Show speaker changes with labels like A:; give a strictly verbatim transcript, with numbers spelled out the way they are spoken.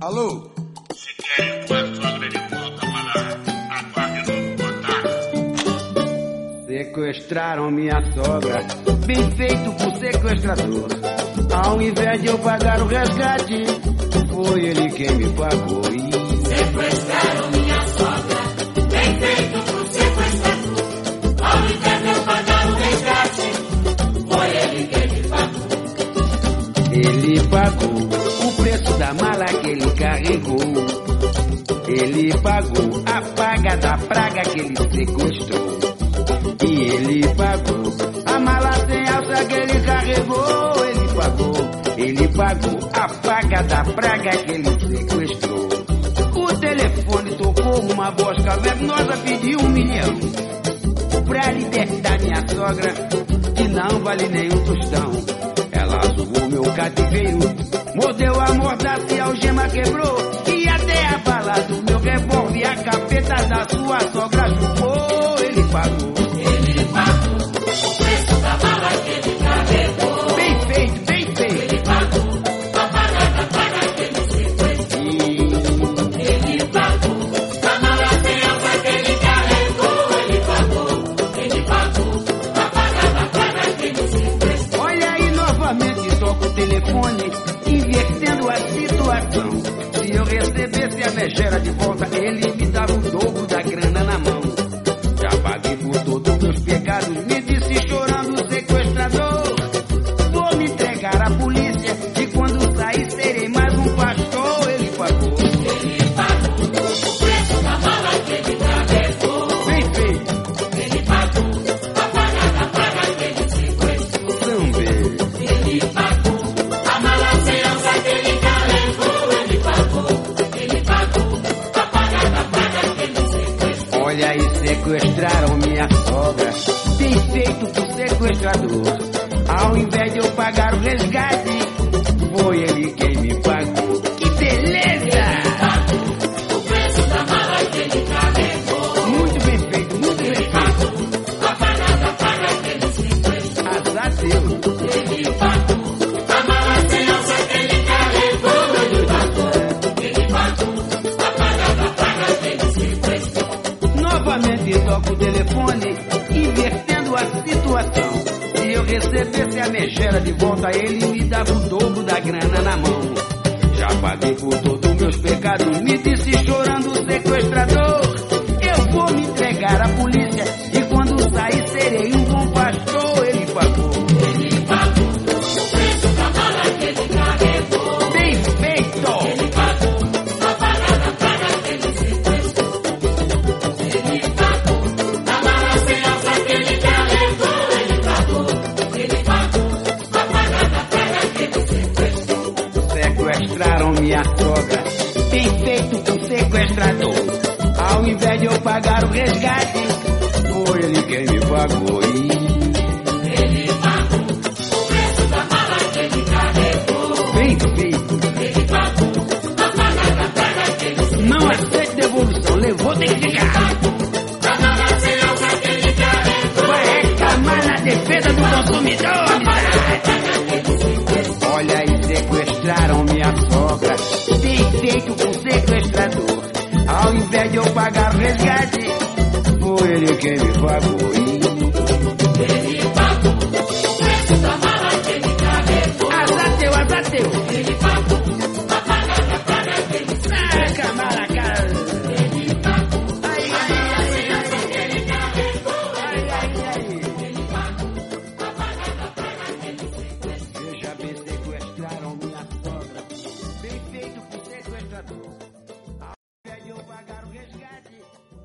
A: Alô?
B: Se quer uma sogra de volta, malandro, aguarde no contato.
C: Sequestraram minha sogra, bem feito por sequestrador. Ao invés de eu pagar o resgate, foi ele quem me pagou. E...
D: Sequestraram minha sogra, bem feito por sequestrador. Ao invés de eu pagar o resgate, foi ele quem me pagou.
C: Ele pagou o preço da mala que ele carregou. Ele pagou a paga da praga que ele sequestrou. E ele pagou a mala sem alça que ele carregou. Ele pagou, ele pagou a paga da praga que ele sequestrou. O telefone tocou, uma voz cavernosa pediu um milhão pra libertar minha sogra, que não vale nem um tostão. Ela zoou meu cativeiro, mordeu a mordaça e a algema quebrou. E até a bala do meu revólver, a capeta da sua sogra chupou. Ele pagou,
D: ele pagou o preço da bala que ele carregou.
C: Bem feito, bem feito.
D: Ele pagou a paga da praga que ele sequestrou. Ele pagou a mala sem alça que ele carregou. Ele pagou, ele pagou a paga da praga que ele sequestrou.
C: Olha aí, novamente toca o telefone, invertendo a situação. Se eu recebesse a megera de volta, ele me dava o dobro da grana na mão. Já paguei por todos meus pecados, me disse chorando o sequestrador. Vou me entregar à polícia e quando sair serei mais um pastor. Ele pagou,
D: Ele pagou o preço da mala que ele carregou.
C: bem feito,
D: Ele pagou a paga da praga que ele sequestrou.
C: também.
D: Ele pagou a mala sem alça que ele carregou. Ele pagou, ele pagou a paga da praga que ele sequestrou.
C: Olha aí, sequestraram minha sogra, bem feito pro sequestrador. Ao invés de eu pagar o resgate, foi ele quem me pagou. Que beleza!
D: O preço da mala que ele carregou.
C: Muito bem feito, muito bem
D: Ele
C: feito.
D: pagou a paga da praga que ele sequestrou.
C: Azar seu.
D: Ele pagou a mala sem alça que ele carregou. Ele pagou, ele pagou a paga da praga que ele sequestrou.
C: Novamente toco o telefone, invertendo a situação. Se eu recebesse a megera de volta, ele me dava o dobro da grana na mão. Já paguei por todos meus pecados, me disse chorando o sequestrador. Eu vou me entregar à polícia e quando sair serei um bom pastor. Ele pagou,
D: Ele pagou o preço da mala que ele carregou.
C: bem feito.
D: Ele pagou a paga da praga que ele sequestrou. Ele pagou a mala sem alça que ele carregou. Ele pagou, ele pagou a paga da praga que ele sequestrou.
C: Sequestraram minha sogra, bem feito com sequestrador. Ao invés de eu pagar o resgate, foi ele quem me pagou. E...
D: Ele pagou o preço da mala que ele carregou.
C: bem feito.
D: Ele pagou a paga da praga que ele sequestrou.
C: Não aceite devolução, levou, tem que ficar.
D: A mala sem alça que ele carregou.
C: Vai reclamar na defesa do consumidor, amizade. Olha aí, sequestraram minha sogra, bem feito com sequestrador. Ao invés de eu pagar o resgate, foi ele quem me pagou.